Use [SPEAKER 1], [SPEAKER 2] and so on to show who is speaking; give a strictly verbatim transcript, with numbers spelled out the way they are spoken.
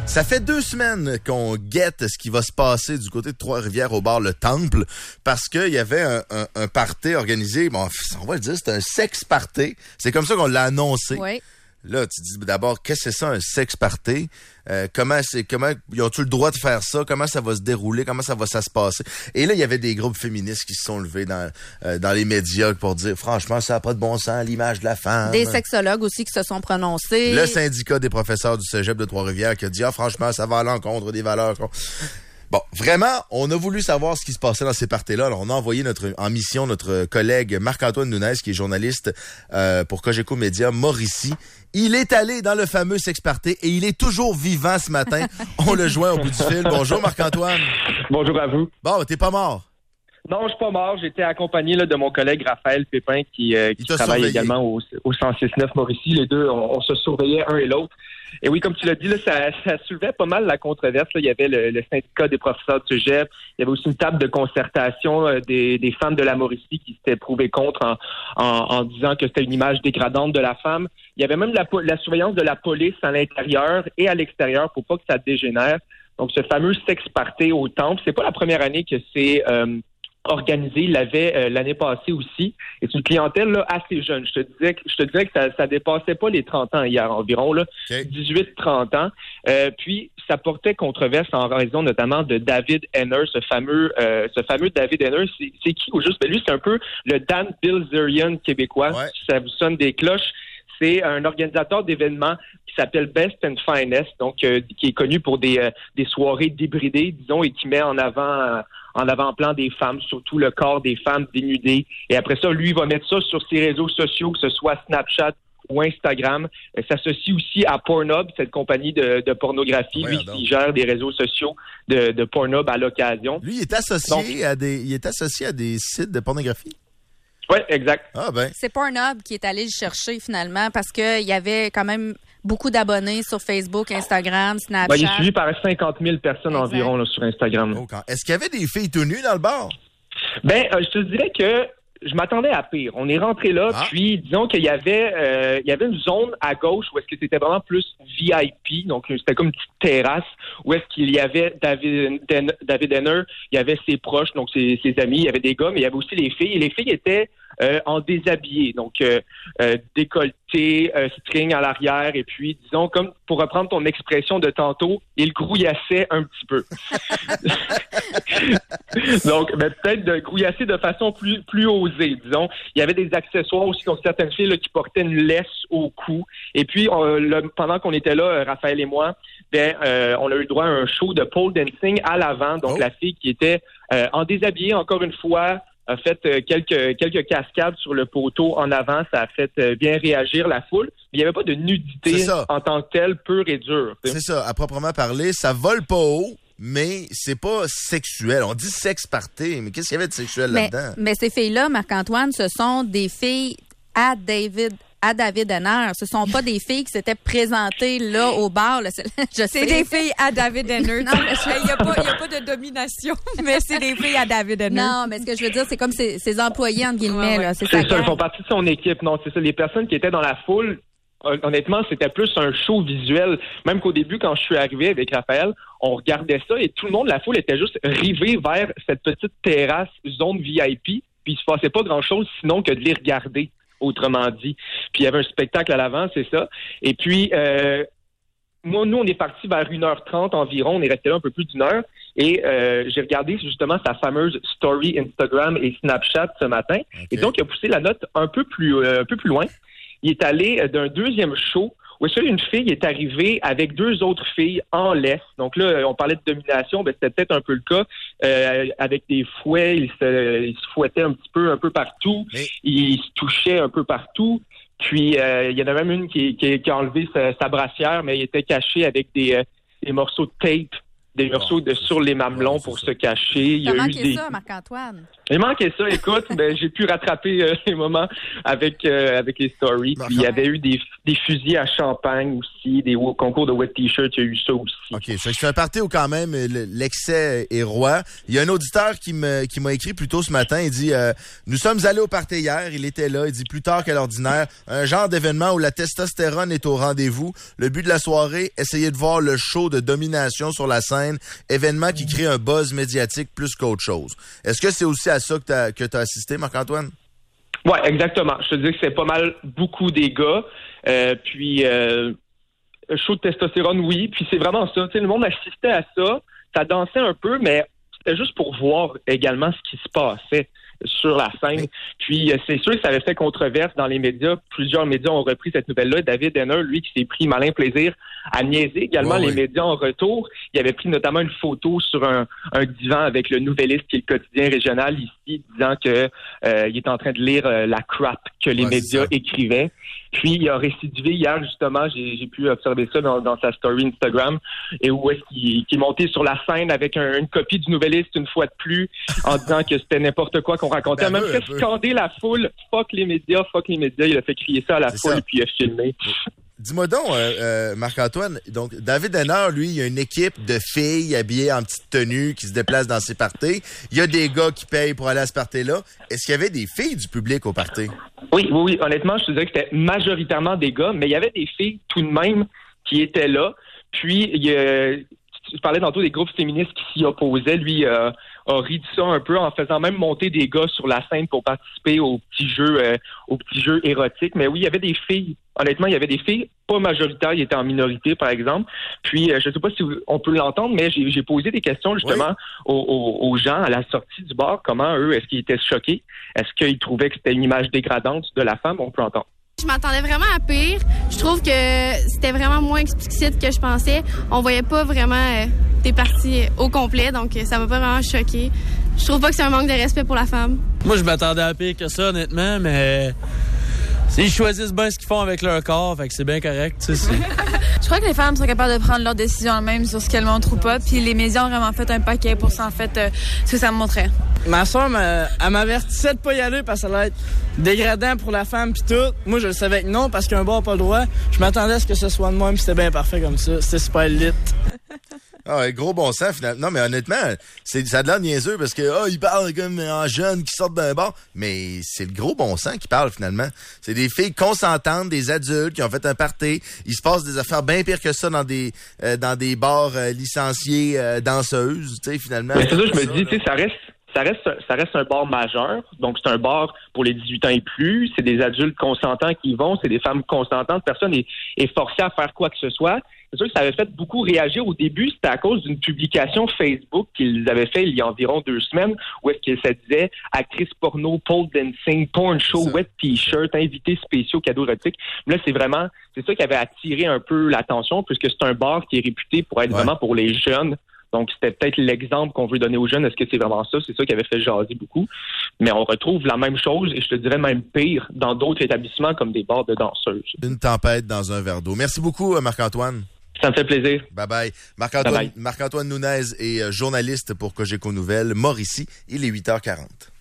[SPEAKER 1] Ça fait deux semaines qu'on guette ce qui va se passer du côté de Trois-Rivières au bar Le Temple parce qu'il y avait un, un, un party organisé. Bon, on va le dire, c'est un sex party. C'est comme ça qu'on l'a annoncé.
[SPEAKER 2] Oui.
[SPEAKER 1] Là, tu dis d'abord, qu'est-ce que c'est ça, un sex party? Euh, comment c'est, comment, ils ont-tu le droit de faire ça? Comment ça va se dérouler? Comment ça va ça se passer? Et là, il y avait des groupes féministes qui se sont levés dans, euh, dans les médias pour dire, franchement, ça n'a pas de bon sens, l'image de la femme.
[SPEAKER 2] Des sexologues aussi qui se sont prononcés.
[SPEAKER 1] Le syndicat des professeurs du cégep de Trois-Rivières qui a dit, ah, franchement, ça va à l'encontre des valeurs. Bon, vraiment, on a voulu savoir ce qui se passait dans ces parties-là. Alors, on a envoyé notre en mission notre collègue Marc-Antoine Nunez, qui est journaliste euh, pour Cogeco Média, Mauricie. Il est allé dans le fameux sex party et il est toujours vivant ce matin. On le joint au bout du fil. Bonjour Marc-Antoine.
[SPEAKER 3] Bonjour à vous.
[SPEAKER 1] Bon, t'es pas mort?
[SPEAKER 3] Non, je suis pas mort. J'étais accompagné là, de mon collègue Raphaël Pépin qui, euh, qui travaille surveillé. également au, au cent six neuf Mauricie. Les deux, on, on se surveillait un et l'autre. Et oui, comme tu l'as dit, là, ça, ça soulevait pas mal la controverse. Là. Il y avait le, le syndicat des professeurs de cégep. Il y avait aussi une table de concertation euh, des, des femmes de la Mauricie qui s'étaient prouvées contre en, en, en disant que c'était une image dégradante de la femme. Il y avait même la, la surveillance de la police à l'intérieur et à l'extérieur pour pas que ça dégénère. Donc, ce fameux sex party au Temple, c'est pas la première année que c'est euh, organisé. Il l'avait euh, l'année passée aussi. Et c'est une clientèle là, assez jeune. Je te disais, je te disais que ça, ça dépassait pas les trente ans hier environ, là, okay. dix-huit trente ans. Euh, puis ça portait controverse en raison notamment de David Henner, ce fameux, euh, ce fameux David Henner. C'est, c'est qui au juste? Ben lui, c'est un peu le Dan Bilzerian québécois. Ouais. Si ça vous sonne des cloches. C'est un organisateur d'événements qui s'appelle Best and Finest, donc euh, qui est connu pour des, euh, des soirées débridées, disons, et qui met en avant euh, en avant-plan des femmes, surtout le corps des femmes dénudées. Et après ça, lui, il va mettre ça sur ses réseaux sociaux, que ce soit Snapchat ou Instagram. Euh, s'associe aussi à Pornhub, cette compagnie de, de pornographie. Ouais, lui, il gère des réseaux sociaux de, de Pornhub à l'occasion.
[SPEAKER 1] Lui, il est associé donc, à des, il est associé à des sites de pornographie?
[SPEAKER 3] Oui, exact.
[SPEAKER 1] Ah ben.
[SPEAKER 2] C'est Pornhub qui est allé le chercher finalement parce qu'il y avait quand même beaucoup d'abonnés sur Facebook, Instagram, Snapchat.
[SPEAKER 3] Ben, il est suivi par cinquante mille personnes exact. environ là, sur Instagram.
[SPEAKER 1] Oh, est-ce qu'il y avait des filles tout nues dans le bar?
[SPEAKER 3] Ben, euh, je te dirais que je m'attendais à pire. On est rentré là, ah. puis disons qu'il y avait euh, il y avait une zone à gauche où est-ce que c'était vraiment plus V I P, donc c'était comme une petite terrasse où est-ce qu'il y avait David David Henner, il y avait ses proches, donc ses, ses amis, il y avait des gars, mais il y avait aussi les filles. Et les filles étaient euh, en déshabillé, donc euh, euh, décolleté, euh, string à l'arrière, et puis disons comme pour reprendre ton expression de tantôt, il grouillassait un petit peu. Donc, ben, peut-être de grouillasser de façon plus plus osée, disons. Il y avait des accessoires aussi, comme certaines filles là, qui portaient une laisse au cou. Et puis, on, là, pendant qu'on était là, Raphaël et moi, ben, euh, on a eu le droit à un show de pole dancing à l'avant. Donc, oh. la fille qui était euh, en déshabillé, encore une fois, a fait euh, quelques quelques cascades sur le poteau en avant. Ça a fait euh, bien réagir la foule. Mais il n'y avait pas de nudité en tant que telle, pure et dure.
[SPEAKER 1] C'est ça, à proprement parler, ça vole pas haut. Mais c'est pas sexuel. On dit sex party, mais qu'est-ce qu'il y avait de sexuel
[SPEAKER 2] mais,
[SPEAKER 1] là-dedans? Mais
[SPEAKER 2] ces filles-là, Marc-Antoine, ce sont des filles à David à David Henner. Ce sont pas des filles qui s'étaient présentées là au bar. Là. Je
[SPEAKER 4] c'est
[SPEAKER 2] sais.
[SPEAKER 4] des filles à David Henner. Non, il n'y a, a pas de domination, mais c'est des filles à David Henner.
[SPEAKER 2] Non, mais ce que je veux dire, c'est comme ses, ses employés, entre guillemets. Ouais, ouais. Là. C'est,
[SPEAKER 3] c'est ça, ils font partie de son équipe. Non, c'est ça. Les personnes qui étaient dans la foule, honnêtement, c'était plus un show visuel. Même qu'au début, quand je suis arrivé avec Raphaël, on regardait ça et tout le monde, la foule était juste rivée vers cette petite terrasse, zone V I P, puis il se passait pas grand-chose sinon que de les regarder, autrement dit. Puis il y avait un spectacle à l'avant, c'est ça. Et puis, euh, moi, nous, on est partis vers une heure trente environ, on est resté là un peu plus d'une heure, et euh, j'ai regardé justement sa fameuse story Instagram et Snapchat ce matin, okay. Et donc il a poussé la note un peu plus, euh, un peu plus loin. Il est allé d'un deuxième show où est-ce qu'une fille est arrivée avec deux autres filles en laisse. Donc là, on parlait de domination, ben c'était peut-être un peu le cas. Euh, avec des fouets, il se, il se fouettait un petit peu, un peu partout. Mais... il se touchait un peu partout. Puis euh, il y en a même une qui, qui, qui a enlevé sa, sa brassière, mais il était caché avec des, euh, des morceaux de tape des morceaux de sur les mamelons pour se cacher. Il y a
[SPEAKER 2] T'as
[SPEAKER 3] eu
[SPEAKER 2] manqué
[SPEAKER 3] des...
[SPEAKER 2] ça, Marc-Antoine?
[SPEAKER 3] Il manquait ça, écoute, ben, j'ai pu rattraper euh, les moments avec euh, avec les stories. Puis il y avait eu des, des fusils à champagne aussi, des concours de wet t-shirt, il y a eu ça aussi.
[SPEAKER 1] OK, ça fait un party où quand même l'excès est roi. Il y a un auditeur qui me qui m'a écrit plus tôt ce matin, il dit euh, nous sommes allés au party hier, il était là, il dit plus tard qu'à l'ordinaire, un genre d'événement où la testostérone est au rendez-vous. Le but de la soirée, essayer de voir le show de domination sur la scène, événement qui crée un buzz médiatique plus qu'autre chose. Est-ce que c'est aussi à ça que tu as que tu as assisté, Marc-Antoine?
[SPEAKER 3] Ouais, exactement. Je te dis que c'est pas mal beaucoup des gars. Euh, puis euh, show de testostérone, oui. Puis c'est vraiment ça. Tu sais, le monde assistait à ça. Ça dansait un peu, mais c'était juste pour voir également ce qui se passait sur la scène. Puis euh, c'est sûr que ça avait fait controverse dans les médias. Plusieurs médias ont repris cette nouvelle-là. David Henner, lui, qui s'est pris malin plaisir à niaiser également ouais, les oui. médias en retour. Il avait pris notamment une photo sur un, un divan avec le Nouvelliste, qui est le quotidien régional ici, disant que euh, il est en train de lire euh, la crap que les ouais, médias écrivaient. Puis il a récidivé hier, justement, j'ai, j'ai pu observer ça dans, dans sa story Instagram, et où est-ce qu'il, qu'il est monté sur la scène avec un, une copie du Nouvelliste une fois de plus, en disant que c'était n'importe quoi qu'on racontait. Ben, il a même fait scander la foule, fuck les médias, fuck les médias. Il a fait crier ça à la C'est foule, ça. Puis il a filmé.
[SPEAKER 1] Dis-moi donc, euh, euh, Marc-Antoine, donc David Henner, lui, il y a une équipe de filles habillées en petite tenue qui se déplacent dans ses parties. Il y a des gars qui payent pour aller à ce party-là. Est-ce qu'il y avait des filles du public au party?
[SPEAKER 3] Oui, oui, oui. Honnêtement, je te dirais que c'était majoritairement des gars, mais il y avait des filles tout de même qui étaient là. Puis, il y a... je parlais tantôt des groupes féministes qui s'y opposaient. Lui euh, a ri de ça un peu en faisant même monter des gars sur la scène pour participer aux petits jeux, euh, aux petits jeux érotiques. Mais oui, il y avait des filles. Honnêtement, il y avait des filles, pas majoritaires, ils étaient en minorité, par exemple. Puis, euh, je ne sais pas si on peut l'entendre, mais j'ai, j'ai posé des questions justement oui. aux, aux, aux gens à la sortie du bar. Comment, eux, est-ce qu'ils étaient choqués? Est-ce qu'ils trouvaient que c'était une image dégradante de la femme? On peut entendre.
[SPEAKER 5] Je m'attendais vraiment à pire. Je trouve que c'était vraiment moins explicite que je pensais. On voyait pas vraiment euh, des parties au complet, donc ça m'a pas vraiment choqué. Je trouve pas que c'est un manque de respect pour la femme.
[SPEAKER 6] Moi, je m'attendais à pire que ça, honnêtement, mais ils choisissent bien ce qu'ils font avec leur corps, fait que c'est bien correct, tu sais. C'est...
[SPEAKER 7] Je crois que les femmes sont capables de prendre leurs décisions elles-mêmes sur ce qu'elles montrent ou pas, puis les médias ont vraiment fait un paquet pour ça, en fait, euh, ce que ça me montrait.
[SPEAKER 6] Ma soeur, elle m'avertissait de pas y aller parce que ça allait être dégradant pour la femme pis tout. Moi, je le savais que non, parce qu'un bar n'a pas le droit. Je m'attendais à ce que ce soit de même, pis c'était bien parfait comme ça. C'était super lit.
[SPEAKER 1] Ah ouais, gros bon sens, finalement. Non, mais honnêtement, c'est, ça a de l'air niaiseux parce que, oh, ils parlent comme en jeunes qui sortent d'un bar. Mais c'est le gros bon sens qui parle, finalement. C'est des filles consentantes, des adultes qui ont fait un party. Il se passe des affaires bien pires que ça dans des, euh, dans des bars euh, licenciés, euh, danseuses, tu sais, finalement.
[SPEAKER 3] Mais c'est ça, je me dis, tu sais, ça reste, ça reste, ça reste un bar majeur. Donc, c'est un bar pour les dix-huit ans et plus. C'est des adultes consentants qui y vont. C'est des femmes consentantes. Personne n'est est forcé à faire quoi que ce soit. C'est sûr que ça avait fait beaucoup réagir au début. C'était à cause d'une publication Facebook qu'ils avaient fait il y a environ deux semaines où est-ce que ça disait actrice porno, pole dancing, porn show, wet t-shirt, invités spéciaux, cadeaux érotiques. Là, c'est vraiment, c'est ça qui avait attiré un peu l'attention puisque c'est un bar qui est réputé pour être ouais. vraiment pour les jeunes. Donc, c'était peut-être l'exemple qu'on veut donner aux jeunes. Est-ce que c'est vraiment ça? C'est ça qui avait fait jaser beaucoup. Mais on retrouve la même chose, et je te dirais même pire, dans d'autres établissements comme des bars de danseuses.
[SPEAKER 1] Une tempête dans un verre d'eau. Merci beaucoup, Marc-Antoine.
[SPEAKER 3] Ça me fait plaisir.
[SPEAKER 1] Bye-bye. Marc-Antoine, Bye-bye. Marc-Antoine Nunez est journaliste pour Cogeco Nouvelles. Mauricie, il est huit heures quarante.